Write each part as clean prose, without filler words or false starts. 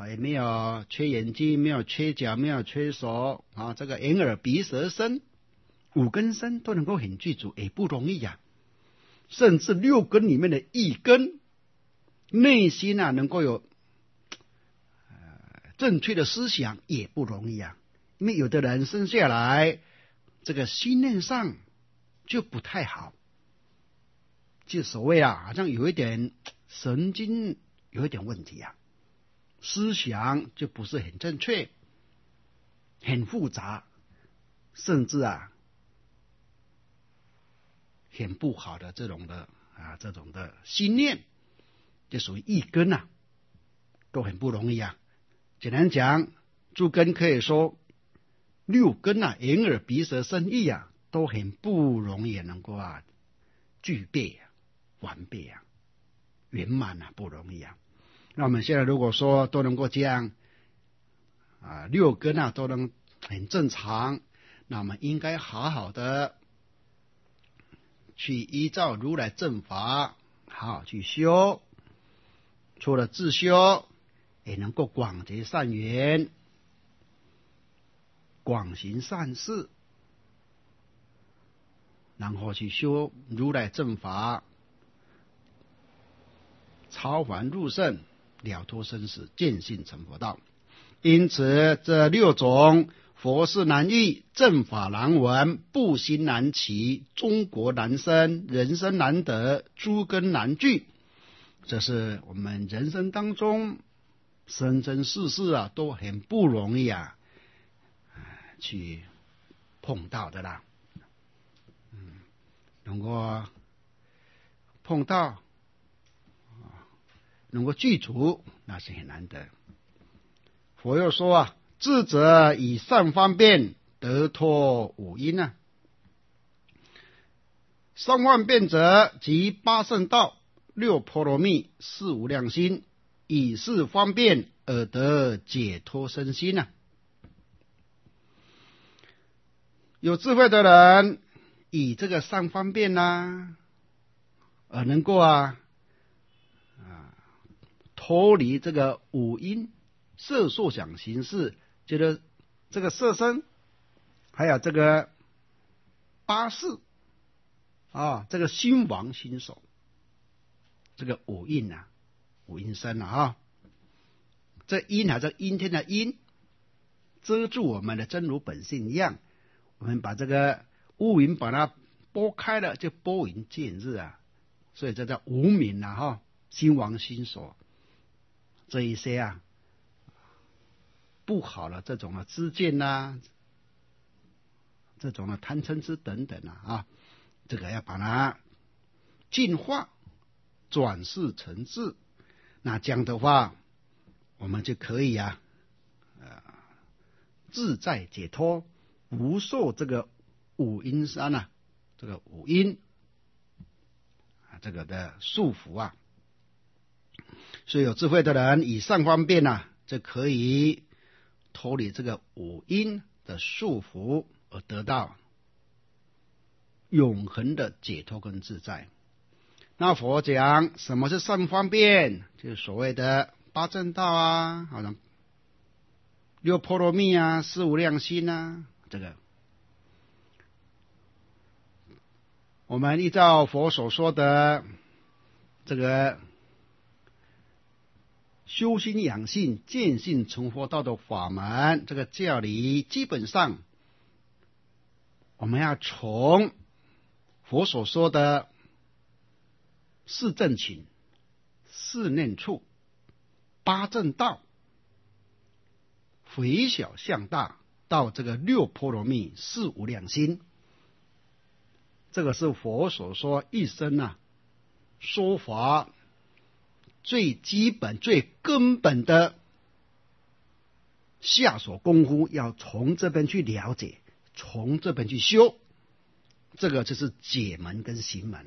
也没有缺眼睛，没有缺脚，没有缺手啊，这个眼耳鼻舌身五根身都能够很具足，也不容易呀。甚至六根里面的一根，内心啊能够有正确的思想也不容易啊。因为有的人生下来这个心念上就不太好，就所谓啊，好像有一点神经有一点问题啊，思想就不是很正确，很复杂，甚至啊很不好的这种的心念，就属于一根啊，都很不容易啊。简单讲，诸根可以说六根啊，眼耳鼻舌身意啊，都很不容易能够具备完备圆满不容易啊。那我们现在如果说都能够这样六根都能很正常，那我们应该好好的去依照如来正法好好去修，除了自修，也能够广结善缘，广行善事，然后去修如来正法，超凡入圣，了脱生死，见性成佛道。因此这六种佛事难遇，正法难闻，布心难起，中国难生，人生难得，诸根难具，这是我们人生当中生生世世都很不容易去碰到的啦。能够碰到能够具足，那是很难得。佛又说智者以善方便得脱五阴善方便者即八圣道、六波罗蜜、四无量心，以是方便而得解脱身心有智慧的人以这个善方便而能够脱离这个五阴色受想行识，觉得这个色身，还有这个八识这个心王心所，这个五阴五阴身这阴这阴天的阴，遮住我们的真如本性一样，我们把这个乌云把它拨开了，就拨云见日所以这叫无明心王心所，这一些不好的这种的知见这种的贪嗔痴等等这个要把它净化，转世成智。那这样的话，我们就可以自在解脱，不受这个五阴山这个五阴这个的束缚所以有智慧的人以善方便就可以脱离这个五阴的束缚，而得到永恒的解脱跟自在。那佛讲什么是善方便，就是所谓的八正道好像六波罗蜜四无量心这个我们依照佛所说的这个修心养性、见性成佛道的法门，这个教理基本上我们要从佛所说的四正勤、四念处、八正道、回小向大，到这个六波罗蜜、四无量心，这个是佛所说一生说法最基本、最根本的下手功夫，要从这边去了解，从这边去修，这个就是解门跟行门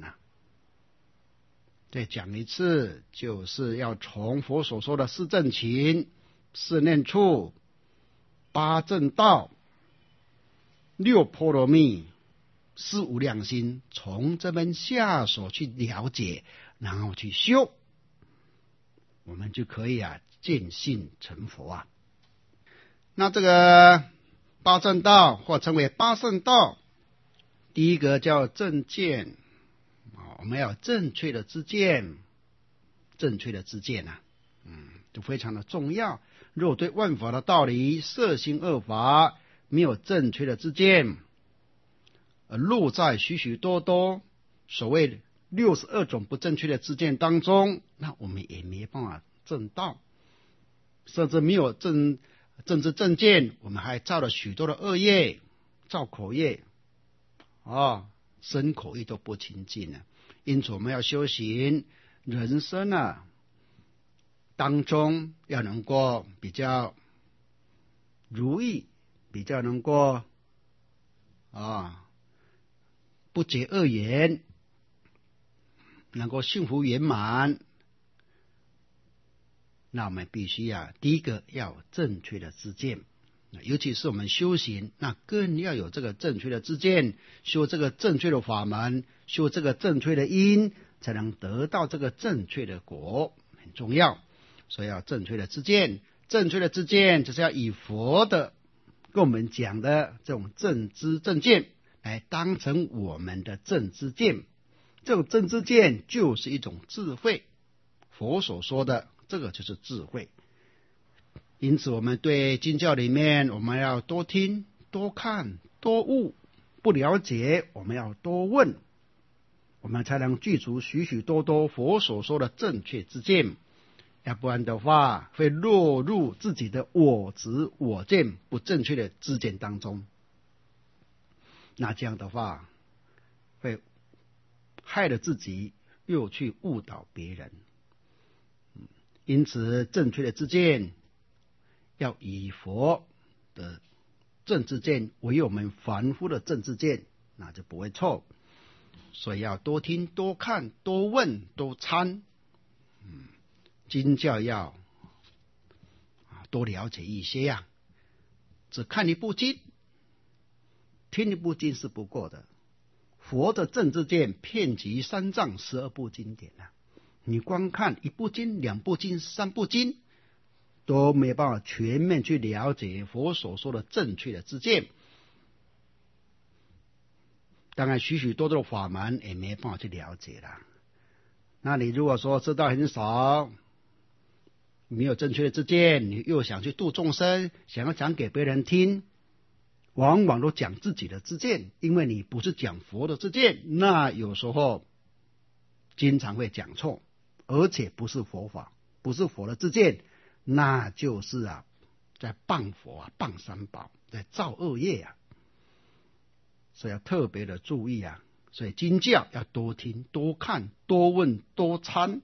再讲一次，就是要从佛所说的四正勤、四念处、八正道、六波罗蜜、四无量心，从这边下手去了解，然后去修，我们就可以见性成佛啊。那这个八正道或称为八圣道，第一个叫正见，我们要有正确的知见，正确的知见啊，就非常的重要。如果对万法的道理摄心恶法没有正确的知见，落在许许多多所谓62种不正确的知见当中，那我们也没办法正道，甚至没有正知正见，我们还造了许多的恶业，造口业身口意都不清净了。因此我们要修行人生当中要能够比较如意，比较能够不结恶缘，能够幸福圆满。那我们必须第一个要有正确的知见，尤其是我们修行，那更要有这个正确的知见，修这个正确的法门，修这个正确的因，才能得到这个正确的果，很重要。所以要正确的知见，正确的知见就是要以佛的跟我们讲的这种正知正见来当成我们的正知见，这种正知见就是一种智慧，佛所说的这个就是智慧。因此我们对经教里面，我们要多听多看多悟，不了解我们要多问，我们才能具足许许多多佛所说的正确知见，要不然的话会落入自己的我执我见不正确的知见当中，那这样的话会害了自己，又去误导别人。因此正确的知见要以佛的正知见为我们凡夫的正知见，那就不会错。所以要多听多看多问多参，经教要多了解一些只看一部经听一部经是不够的，佛的正知见遍及三藏12部经典你光看一部经2部经3部经都没有办法全面去了解佛所说的正确的知见，当然许许多多的法门也没办法去了解了。那你如果说知道很少，没有正确的知见，你又想去度众生，想要讲给别人听，往往都讲自己的知见，因为你不是讲佛的知见，那有时候经常会讲错，而且不是佛法，不是佛的知见，那就是在谤佛谤三宝，在造恶业所以要特别的注意所以经教要多听多看多问多参，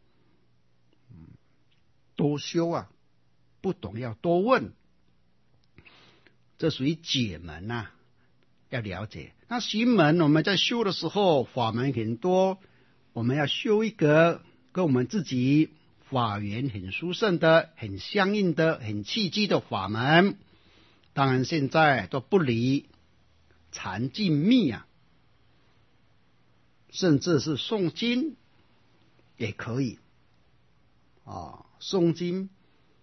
多修不懂要多问，这属于解门要了解。那行门我们在修的时候法门很多，我们要修一个跟我们自己法缘很殊胜的很相应的很契机的法门，当然现在都不离禅静密甚至是诵经也可以诵经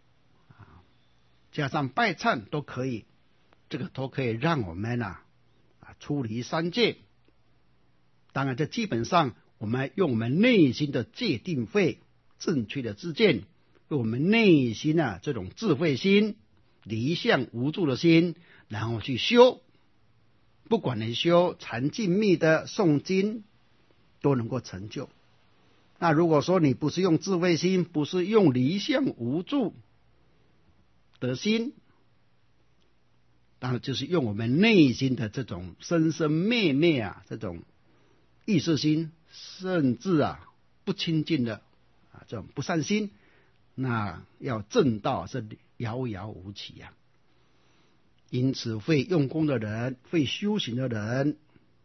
加上拜忏都可以，这个都可以让我们出离三界。当然这基本上我们用我们内心的戒定慧正确的知见，用我们内心这种智慧心离相无助的心，然后去修，不管你修禅静密的诵经都能够成就。那如果说你不是用智慧心，不是用离相无助的心，当然就是用我们内心的这种生生灭灭这种意识心，甚至不清净的这种不善心，那要证道是遥遥无期因此会用功的人，会修行的人，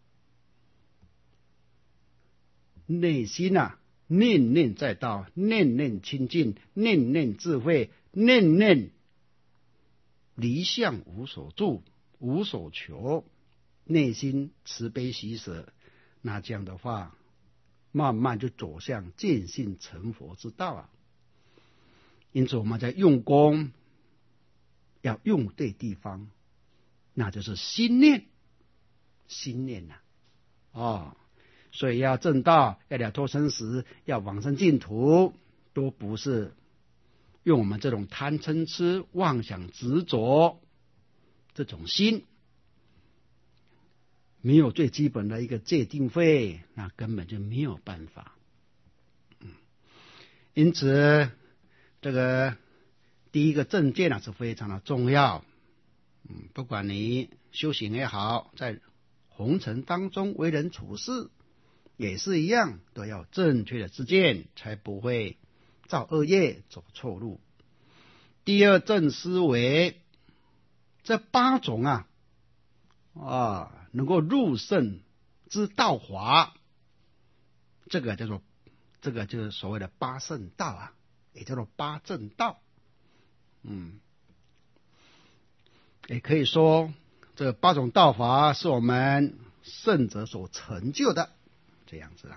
内心念念在道，念念清净，念念智慧，念念离相无所住无所求，内心慈悲喜舍，那这样的话慢慢就走向见性成佛之道因此我们在用功要用对地方，那就是心念，心念所以要正道，要了脱生死，要往生净土，都不是用我们这种贪嗔痴妄想执着这种心，没有最基本的一个戒定慧，那根本就没有办法。因此这个第一个正见是非常的重要。不管你修行也好，在红尘当中为人处事也是一样，都要正确的知见，才不会造恶业，走错路。第二正思维，这8种能够入圣之道法，这个就是所谓的8圣道也叫做8正道。也可以说这8种道法是我们圣者所成就的，这样子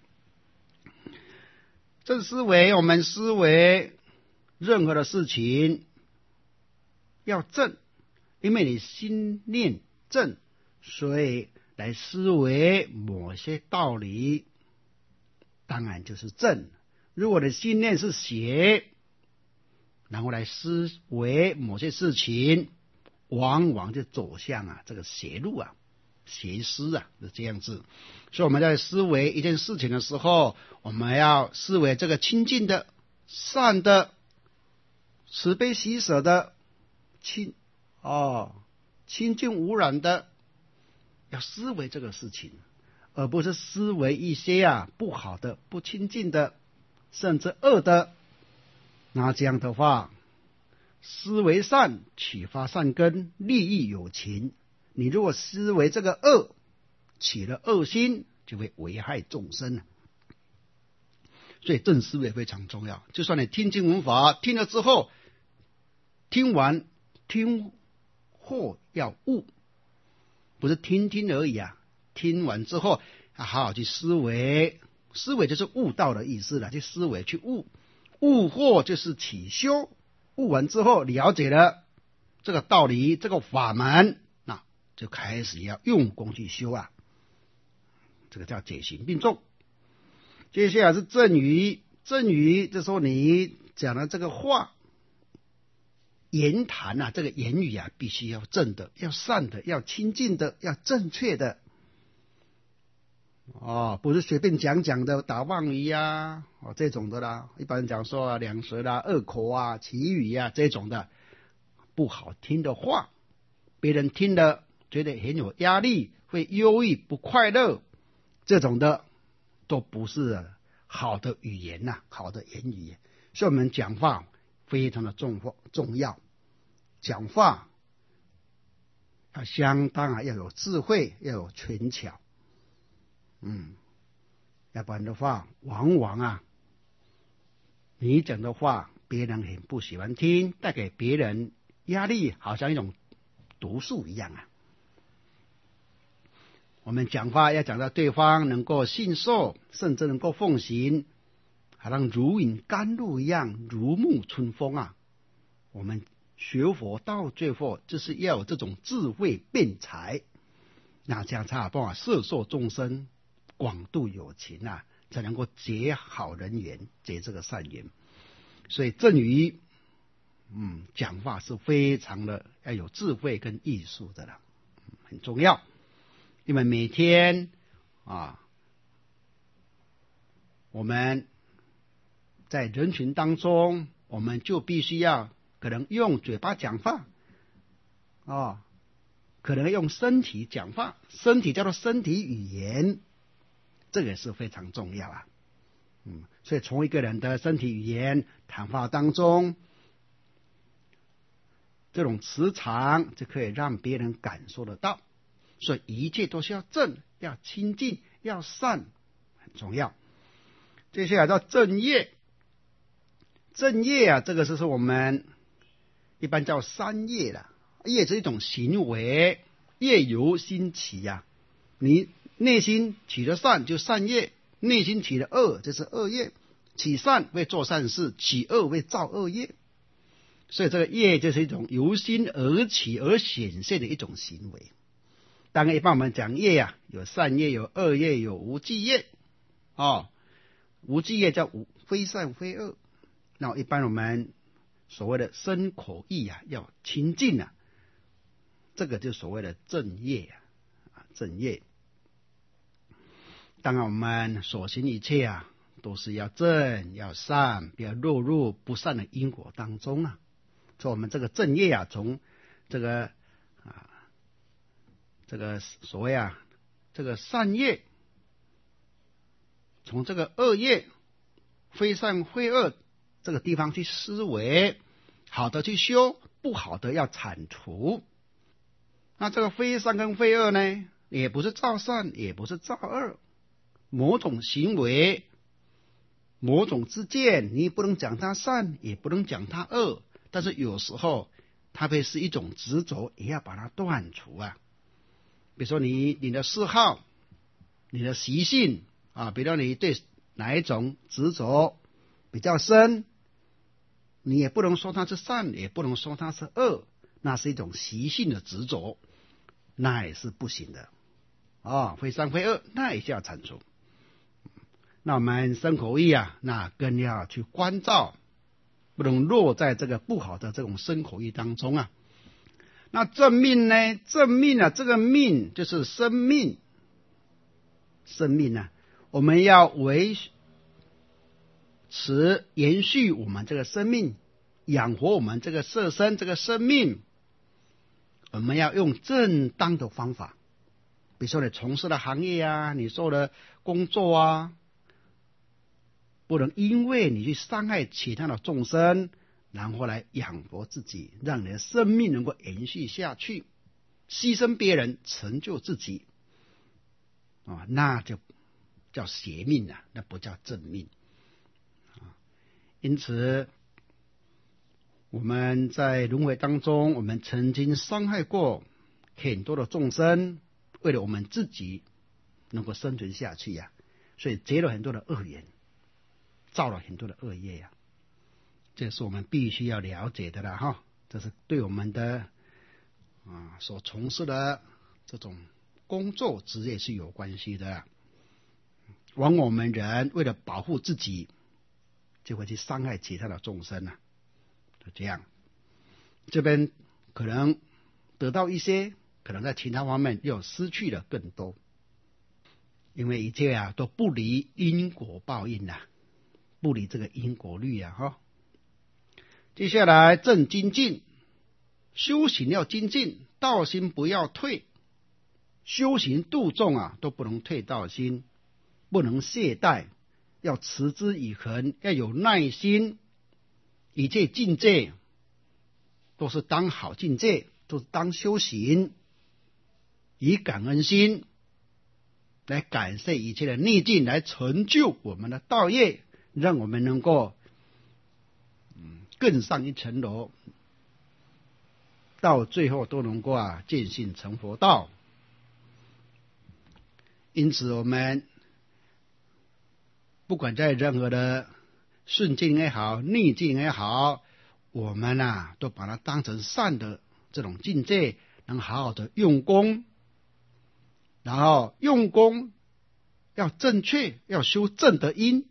正思维，我们思维任何的事情要正，因为你心念正，所以来思维某些道理当然就是正。如果你心念是邪，然后来思维某些事情，往往就走向这个邪路邪思是这样子。所以我们在思维一件事情的时候，我们要思维这个清净的、善的、慈悲喜舍的、清净无染的，要思维这个事情，而不是思维一些不好的、不清净的，甚至恶的。那这样的话，思维善，启发善根，利益有情。你如果思维这个恶，起了恶心，就会危害众生所以正思维非常重要。就算你听经闻法，听了之后，听后要悟，不是听而已听完之后好好去思维，思维就是悟道的意思了，去思维去悟，悟后就是起修。悟完之后了解了这个道理，这个法门，那就开始要用功去修这个叫解行并重。接下来是正语，正语这时候你讲的这个话言谈这个言语必须要正的，要善的，要清净的，要正确的不是随便讲的打妄语这种的啦。一般人讲说两舌恶口绮语这种的不好听的话，别人听了觉得很有压力，会忧郁不快乐，这种的都不是好的语言好的言语。所以我们讲话非常的重要，讲话要相当要有智慧，要有权巧要不然的话，往往你讲的话别人很不喜欢听，带给别人压力，好像一种毒素一样我们讲话要讲到对方能够信受，甚至能够奉行，好像如饮甘露一样，如沐春风我们学佛到最后就是要有这种智慧辩才，那这样才有办法摄受众生，广度有情才能够结好人缘，结这个善缘。所以正语讲话是非常的要有智慧跟艺术的了很重要。因为每天我们在人群当中，我们就必须要可能用嘴巴讲话可能用身体讲话，身体叫做身体语言，这个也是非常重要所以从一个人的身体语言谈话当中，这种磁场就可以让别人感受得到。所以一切都是要正，要清净，要善，很重要。接下来到正业，正业这个是我们一般叫三业了。业是一种行为，业由心起你内心起了善就善业，内心起了恶就是恶业， 起善为做善事，起恶为造恶业。所以这个业就是一种由心而起而显现的一种行为。当然一般我们讲业啊，有善业，有恶业，有无记业无记业叫非善非恶。那一般我们所谓的身口意要清净这个就所谓的正业正业。当然我们所行一切都是要正要善，不要落入不善的因果当中所以我们这个正业从这个所谓这个善业，从这个恶业非善非恶这个地方去思维，好的去修，不好的要铲除。那这个非善跟非恶呢，也不是造善，也不是造恶，某种行为，某种之见，你不能讲它善，也不能讲它恶，但是有时候它会是一种执着，也要把它断除比如说你的嗜好，你的习性比如你对哪一种执着比较深，你也不能说它是善，也不能说它是恶，那是一种习性的执着，那也是不行的非善非恶，那也是要铲除。那我们身口意那更要去关照，不能落在这个不好的这种身口意当中那正命呢？正命这个命就是生命，生命我们要维持延续我们这个生命，养活我们这个色身这个生命，我们要用正当的方法。比如说你从事的行业你做的工作不能因为你去伤害其他的众生，然后来养活自己，让你的生命能够延续下去，牺牲别人成就自己那就叫邪命那不叫正命因此我们在轮回当中，我们曾经伤害过很多的众生，为了我们自己能够生存下去所以结了很多的恶缘，造了很多的恶业这是我们必须要了解的了这是对我们的所从事的这种工作职业是有关系的。往往我们人为了保护自己，就会去伤害其他的众生就这样，这边可能得到一些，可能在其他方面又失去了更多，因为一切都不离因果报应不离这个因果律接下来正精进，修行要精进，道心不要退，修行度众都不能退道心，不能懈怠，要持之以恒，要有耐心。一切境界都是当好境界，都是当修行，以感恩心来感谢一切的逆境，来成就我们的道业，让我们能够更上一层楼，到最后都能够见性成佛道。因此我们不管在任何的顺境也好，逆境也好，我们都把它当成善的这种境界，能好好的用功，然后用功要正确，要修正的因，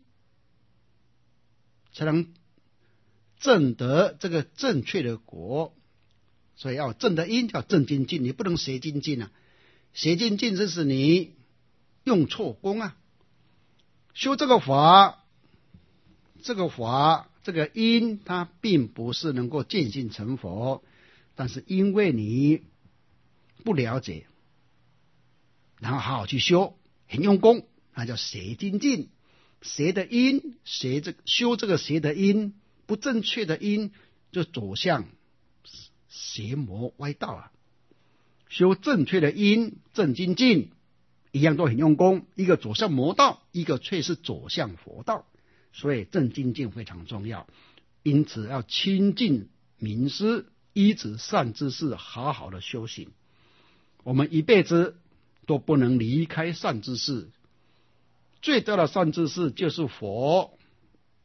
才能正得这个正确的果。所以要正的因，叫正精进，你不能邪精进邪精进就是你用错功修这个法，这个因，它并不是能够见性成佛，但是因为你不了解，然后好好去修，很用功，那叫邪精进。邪的因，修这个邪的因，不正确的因，就走向邪魔歪道修正确的因，正精进，一样都很用功，一个走向魔道，一个却是走向佛道，所以正精进非常重要。因此要亲近明师，依止善知识，好好的修行。我们一辈子都不能离开善知识，最大的善知识就是佛，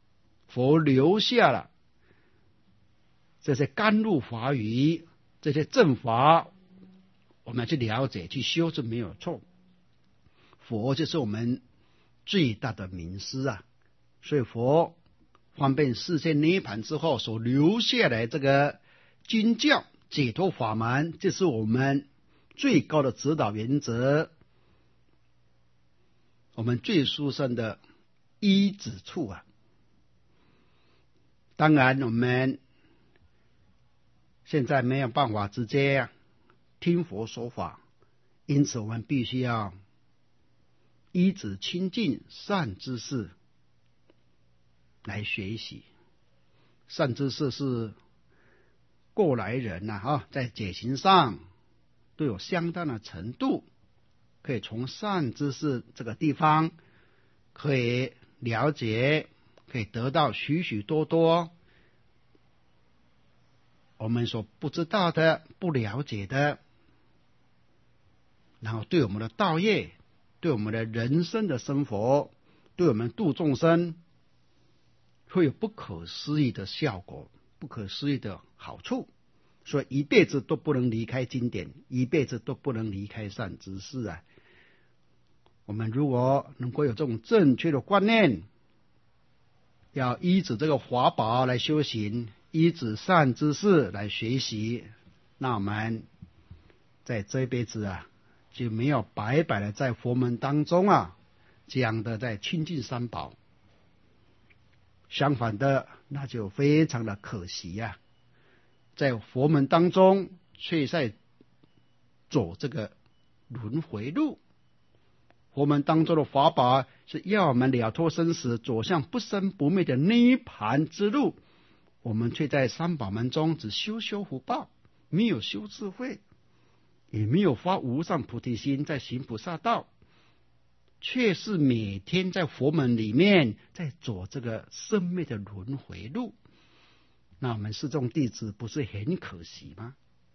佛留下了这些甘露法语，这些正法，我们去了解去修是没有错。佛就是我们最大的名师啊，所以佛方便世界涅槃之后所留下来这个经教解脱法门，这是我们最高的指导原则，我们最殊胜的依止处啊。当然我们现在没有办法直接听佛说法，因此我们必须要依止亲近善知识来学习。善知识是过来人在解行上都有相当的程度，可以从善知识这个地方可以了解，可以得到许许多多我们所不知道的、不了解的，然后对我们的道业，对我们的人生的生活，对我们度众生会有不可思议的效果，不可思议的好处。所以一辈子都不能离开经典，一辈子都不能离开善知识啊。我们如果能够有这种正确的观念，要依止这个法宝来修行，依止善知识来学习，那我们在这一辈子就没有白白的在佛门当中讲的在亲近三宝。相反的，那就非常的可惜在佛门当中却在走这个轮回路。佛门当中的法宝是要我们了脱生死，走向不生不灭的涅槃之路，我们却在三宝门中只修福报，没有修智慧，也没有发无上菩提心，在行菩萨道，却是每天在佛门里面在走这个生灭的轮回路。那我们是众弟子不是很可惜吗？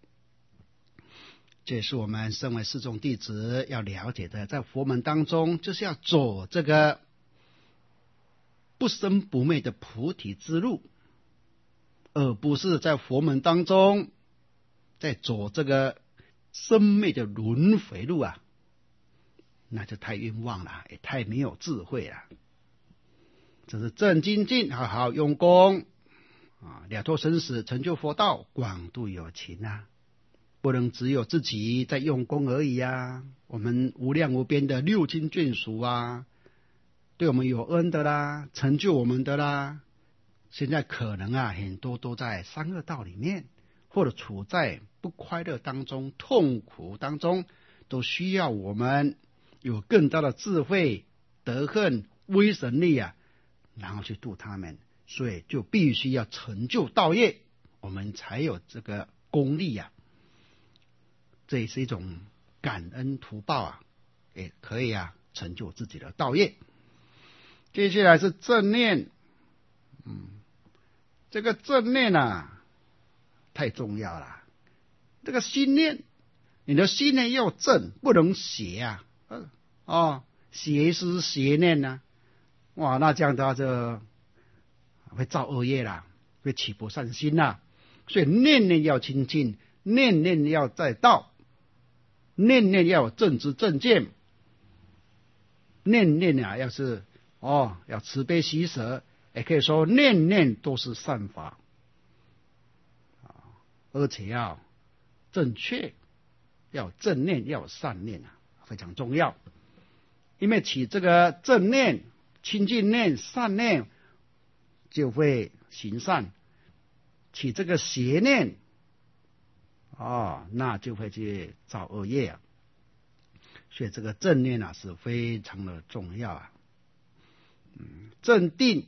这也是我们身为四众弟子要了解的，在佛门当中就是要走这个不生不灭的菩提之路，而不是在佛门当中在走这个生灭的轮回路那就太冤枉了，也太没有智慧了。这是正精进，好好用功了脱生死，成就佛道，广度有情不能只有自己在用功而已我们无量无边的六经眷属对我们有恩的啦，成就我们的啦，现在可能很多都在三恶道里面，或者处在不快乐当中、痛苦当中，都需要我们有更大的智慧、德行、威神力然后去度他们。所以就必须要成就道业，我们才有这个功力这也是一种感恩图报也可以成就自己的道业。接下来是正念，这个正念太重要了。这个心念，你的心念要正，不能邪邪思邪念那这样的话就会造恶业啦，会起不善心所以念念要清净，念念要在道，念念要有正知正见，念念要是要慈悲喜舍，也可以说念念都是善法而且要正确，要有正念，要有善念非常重要。因为起这个正念、清净念、善念就会行善，起这个邪念那就会去造恶业所以这个正念是非常的重要正定，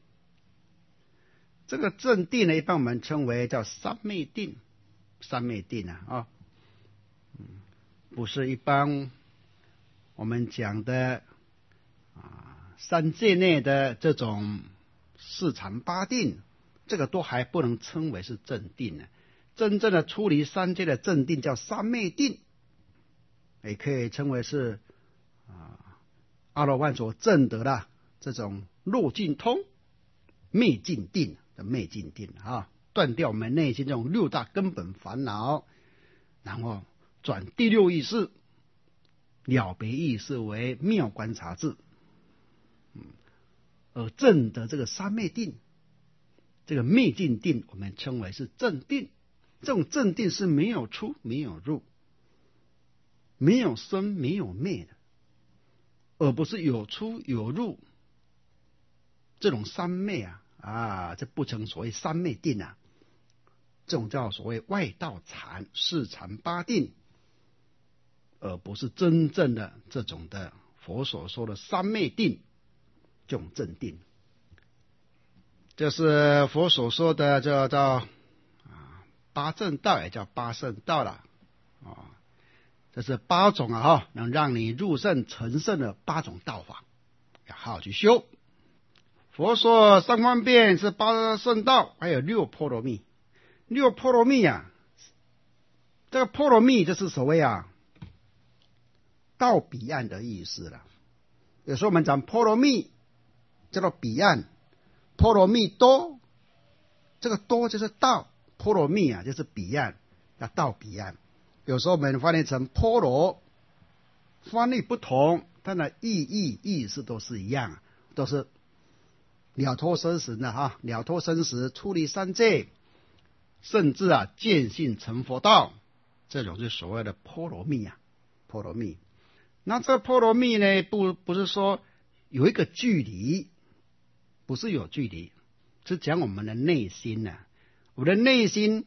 这个正定一般我们称为叫三昧定，三昧定不是一般我们讲的三界内的这种四禅八定，这个都还不能称为是正定真正的出离三界的正定叫三昧定，也可以称为是阿罗汉所证得的这种入尽通， 灭尽定的灭尽定啊，断掉我们内心这种六大根本烦恼，然后转第六意识了别意识为妙观察智，而证得这个三昧定，这个灭尽定我们称为是正定。这种正定是没有出没有入，没有生没有灭的，而不是有出有入。这种三昧这不成所谓三昧定啊，这种叫所谓外道禅、四禅八定，而不是真正的这种的佛所说的三昧定，这种正定。这是佛所说的叫八正道，也叫八圣道了这是八种能让你入圣成圣的八种道法，要好好去修。佛说三方便是八圣道，还有六波罗蜜。六波罗蜜这个波罗蜜就是所谓到彼岸的意思了。有时候我们讲波罗蜜叫做彼岸，波罗蜜多，这个多就是到，波罗蜜就是彼岸，要到彼岸。有时候我们翻译成波罗，翻译不同，但的意思都是一样，都是了脱生死了脱生死，出离三界，甚至见性成佛道，这种是所谓的波罗蜜波罗蜜。那这波罗蜜呢，不是说有一个距离，不是有距离，是讲我们的内心我的内心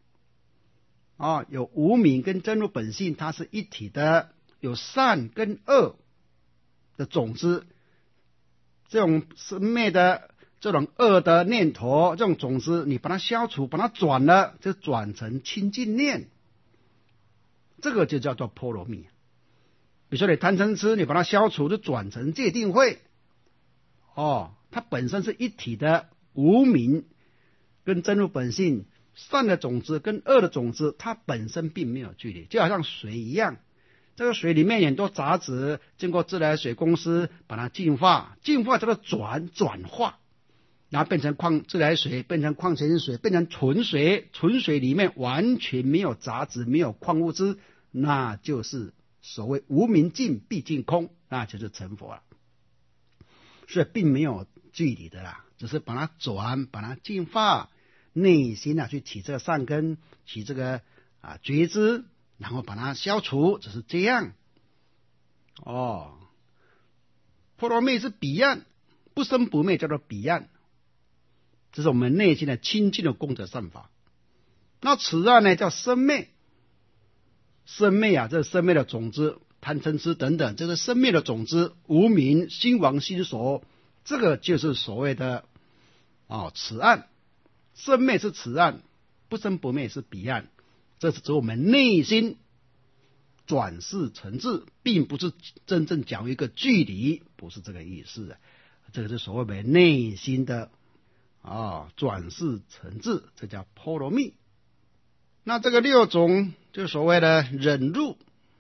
有无明跟真如本性，它是一体的，有善跟恶的种子，这种生灭的这种恶的念头，这种种子你把它消除，把它转了，就转成清净念，这个就叫做波罗蜜。比如说你贪嗔痴，你把它消除，就转成戒定慧它本身是一体的，无明跟真如本性，善的种子跟恶的种子，它本身并没有距离，就好像水一样，这个水里面很多杂质，经过自来水公司把它净化叫做转化，然后变成自来水，变成矿泉水，变成纯水，纯水里面完全没有杂质，没有矿物质，那就是所谓无明尽必尽空，那就是成佛了。所以并没有距离的啦，只是把它转，把它净化，内心去起这个善根，起这个觉知，然后把它消除，只是这样波罗蜜是彼岸，不生不灭叫做彼岸，这是我们内心的清净的功德善法。那此岸呢叫生灭，生灭这是生灭的种子，贪嗔痴等等，这是生灭的种子，无明心王心所，这个就是所谓的此岸。生灭是此岸，不生不灭是彼岸，这是指我们内心转世成智，并不是真正讲一个距离，不是这个意思这个是所谓的内心的转世成智，这叫波罗蜜。那这个六种就所谓的忍辱、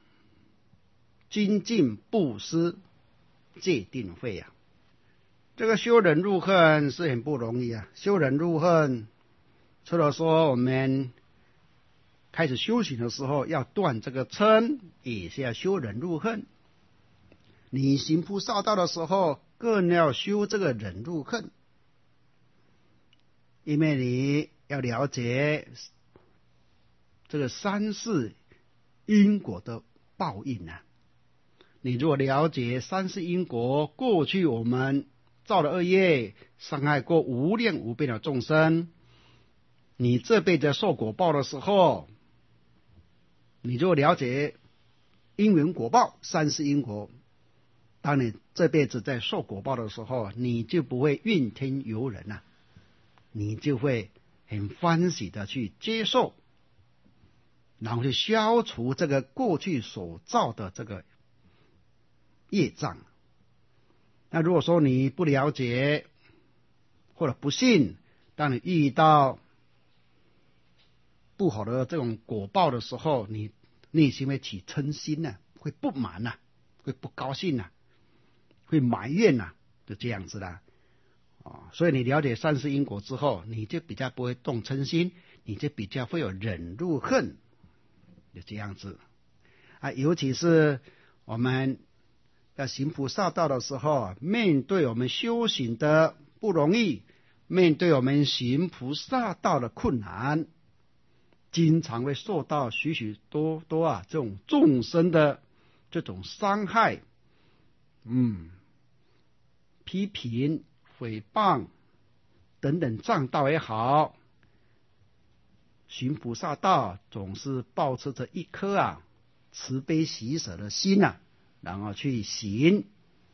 精进、布施、戒定慧这个修忍辱恨是很不容易修忍辱恨，除了说我们开始修行的时候要断这个嗔，也是要修忍辱恨。你行菩萨道的时候更要修这个忍辱恨，因为你要了解这个三世因果的报应你如果了解三世因果，过去我们造了恶业，伤害过无量无边的众生，你这辈子受果报的时候，你就了解因缘果报，三世因果，当你这辈子在受果报的时候，你就不会怨天尤人你就会很欢喜的去接受，然后去消除这个过去所造的这个业障。那如果说你不了解或者不信，当你遇到不好的这种果报的时候，你内心会起嗔心会不满会不高兴会埋怨就这样子所以你了解善事因果之后，你就比较不会动嗔心，你就比较会有忍辱恨，就这样子尤其是我们要行菩萨道的时候，面对我们修行的不容易，面对我们行菩萨道的困难，经常会受到许许多多这种众生的这种伤害，批评、诽谤等等障道也好，行菩萨道总是抱持着一颗慈悲喜舍的心然后去行，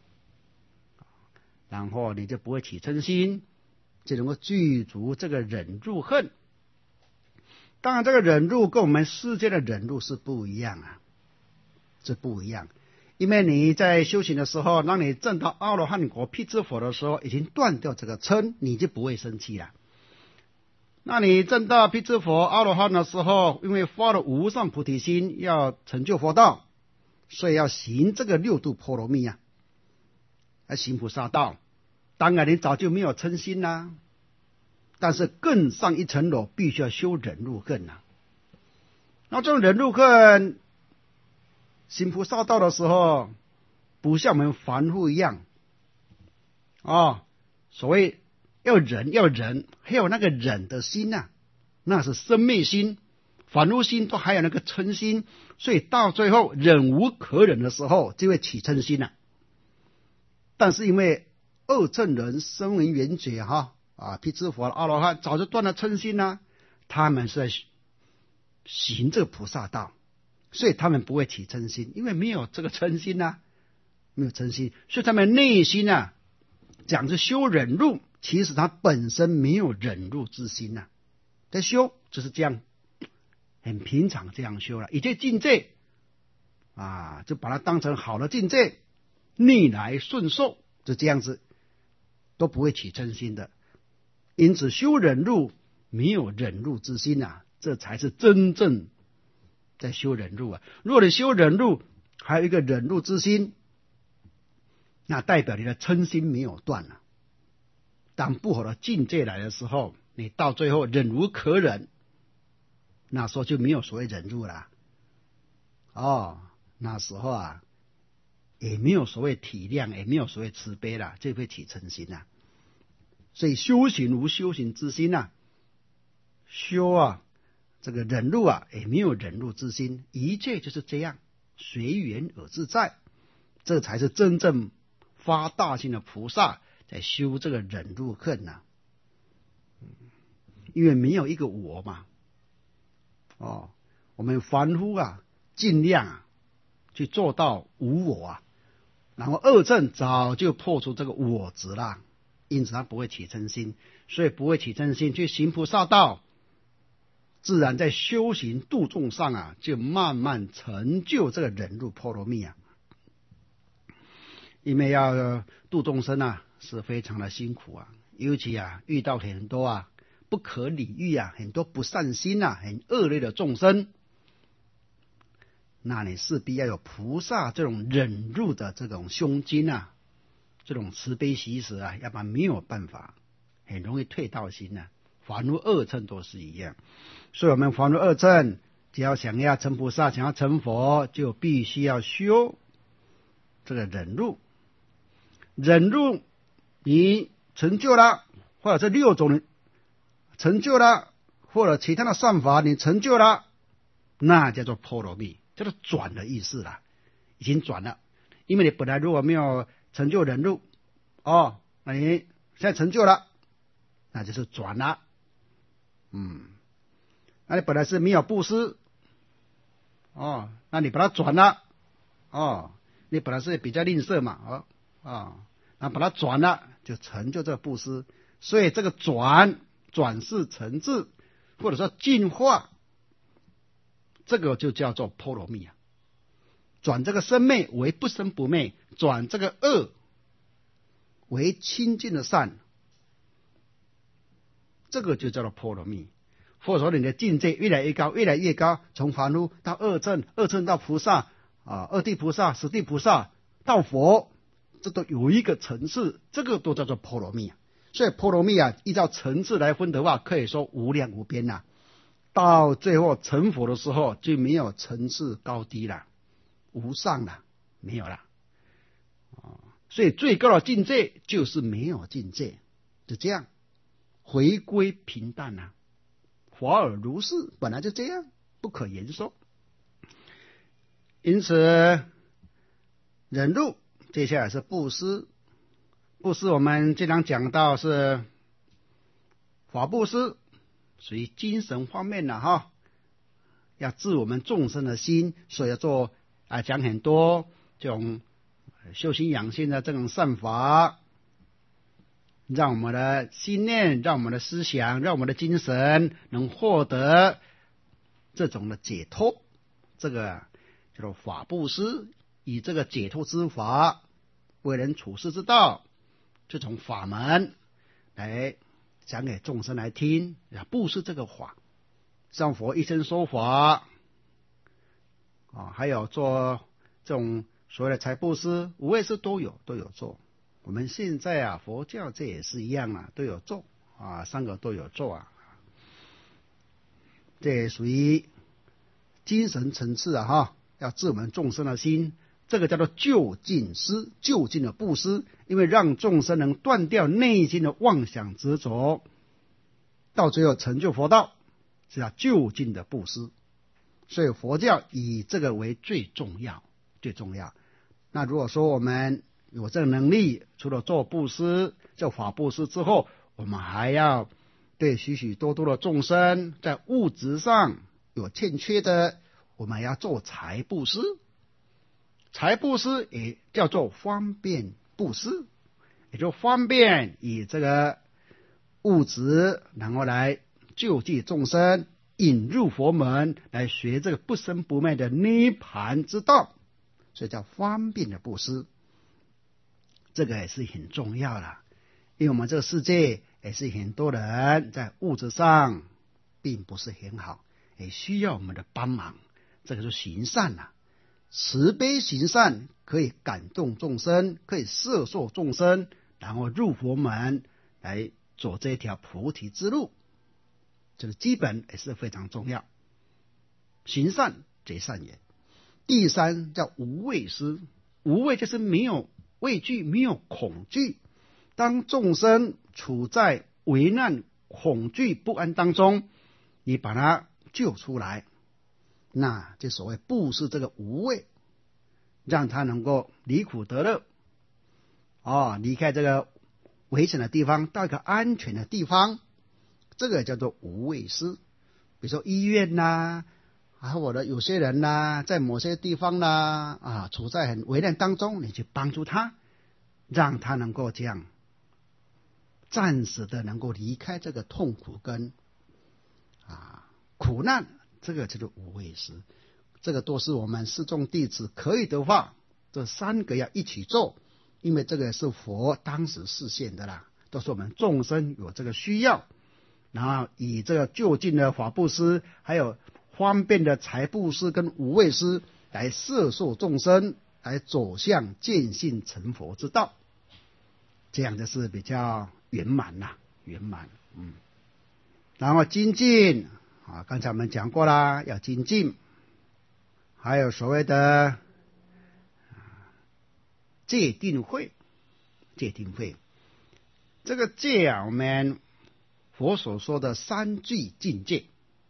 然后你就不会起嗔心，就能够具足这个忍辱恨。当然这个忍辱跟我们世界的忍辱是不一样是不一样。因为你在修行的时候，当你证到阿罗汉果辟支佛的时候，已经断掉这个嗔，你就不会生气了。那你证到辟支佛阿罗汉的时候，因为发了无上菩提心，要成就佛道，所以要行这个六度波罗蜜要行菩萨道。当然你早就没有嗔心啦，但是更上一层楼，必须要修忍辱恨那这种忍辱恨行菩萨道的时候，不像我们凡夫一样所谓要忍，还有那个忍的心那是生灭心，凡夫心都还有那个嗔心，所以到最后忍无可忍的时候，就会起嗔心但是因为二乘人声闻缘觉辟支佛阿罗汉早就断了嗔心他们是在行这个菩萨道，所以他们不会起嗔心，因为没有这个嗔心没有嗔心，所以他们内心讲是修忍辱，其实他本身没有忍辱之心在修就是这样很平常这样修了，一切境界就把它当成好的境界，逆来顺受，就这样子都不会起嗔心的。因此修忍辱没有忍辱之心这才是真正在修忍辱如果你修忍辱还有一个忍辱之心，那代表你的嗔心没有断当不好的境界来的时候，你到最后忍无可忍，那时候就没有所谓忍辱了那时候也没有所谓体谅，也没有所谓慈悲了，就会起嗔心所以修行无修行之心修这个忍辱也没有忍辱之心，一切就是这样随缘而自在，这才是真正发大心的菩萨在修这个忍辱恨因为没有一个我嘛我们凡夫尽量去做到无我然后二乘早就破除这个我执了，因此他不会起嗔心，所以不会起嗔心去行菩萨道，自然在修行度众上就慢慢成就这个忍辱波罗蜜因为要度众生是非常的辛苦尤其遇到很多不可理喻很多不善心很恶劣的众生，那你势必要有菩萨这种忍辱的这种胸襟这种慈悲喜舍要不然没有办法，很容易退道心凡夫二乘都是一样。所以我们凡夫二乘只要想要成菩萨，想要成佛，就必须要修这个忍辱。忍辱你成就了，或者这六种成就了，或者其他的善法你成就了，那叫做波罗蜜，叫做转的意思了，已经转了。因为你本来如果没有成就忍辱那你现在成就了，那就是转了。那你本来是没有布施那你把它转了你本来是比较吝啬嘛那把它转了，就成就这个布施。所以这个转世成智，或者说进化，这个就叫做波罗蜜转这个生灭为不生不灭，转这个恶为清净的善，这个就叫做波罗蜜。或者说你的境界越来越高，越来越高，从凡夫到二乘，二乘到菩萨二地菩萨、十地菩萨到佛，这都有一个层次，这个都叫做波罗蜜所以波罗蜜啊，依照层次来分的话，可以说无量无边呐。到最后成佛的时候，就没有层次高低了，无上了，没有了。所以最高的境界就是没有境界，就这样回归平淡啊。法尔如是，本来就这样，不可言说。因此，忍辱，接下来是布施。布施我们经常讲到是法布施，属于精神方面的哈，要治我们众生的心，所以要做讲很多这种修心养性的这种善法，让我们的心念，让我们的思想，让我们的精神能获得这种的解脱。这个叫做法布施，以这个解脱之法为人处世之道，这种法门来讲给众生来听，布施这个法，像佛一生说法还有做这种所谓的财布施、无畏施都有做。我们现在佛教这也是一样都有做三个都有做这也属于精神层次要治我们众生的心，这个叫做就近施，就近的布施，因为让众生能断掉内心的妄想执着，到最后成就佛道，是要就近的布施。所以佛教以这个为最重要。那如果说我们有这个能力，除了做布施、做法布施之后，我们还要对许许多多的众生在物质上有欠缺的，我们要做财布施。财布施也叫做方便布施，也就方便以这个物质然后来救济众生，引入佛门，来学这个不生不灭的涅槃之道，所以叫方便的布施。这个也是很重要的，因为我们这个世界也是很多人在物质上并不是很好，也需要我们的帮忙。这个是行善慈悲行善，可以感动众生，可以摄受众生，然后入佛门来走这条菩提之路，这个基本也是非常重要。行善则善也。第三叫无畏施，无畏就是没有畏惧，没有恐惧。当众生处在危难、恐惧、不安当中，你把他救出来，那就所谓布施这个无畏，让他能够离苦得乐离开这个危险的地方，到一个安全的地方，这个叫做无畏施。比如说医院或者有些人在某些地方处在很危难当中，你去帮助他，让他能够这样暂时的能够离开这个痛苦跟苦难，这个叫做无畏施。这个都是我们四众弟子可以的话，这三个要一起做，因为这个是佛当时示现的啦，都是我们众生有这个需要，然后以这个就近的法布施，还有方便的财布施跟无畏施来摄受众生，来走向见性成佛之道，这样就是比较圆满圆满。然后精进刚才我们讲过啦，要精进，还有所谓的戒定慧。这个戒我们佛所说的三聚境界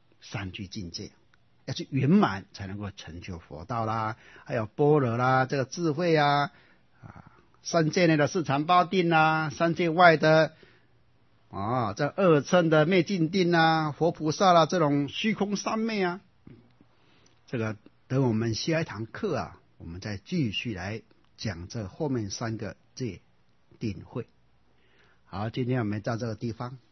要去圆满才能够成就佛道啦，还有般若啦，这个智慧三界内的四禅八定三界外的这二乘的灭尽定佛菩萨这种虚空三昧这个等我们下一堂课我们再继续来讲这后面三个戒定慧。好，今天我们到这个地方。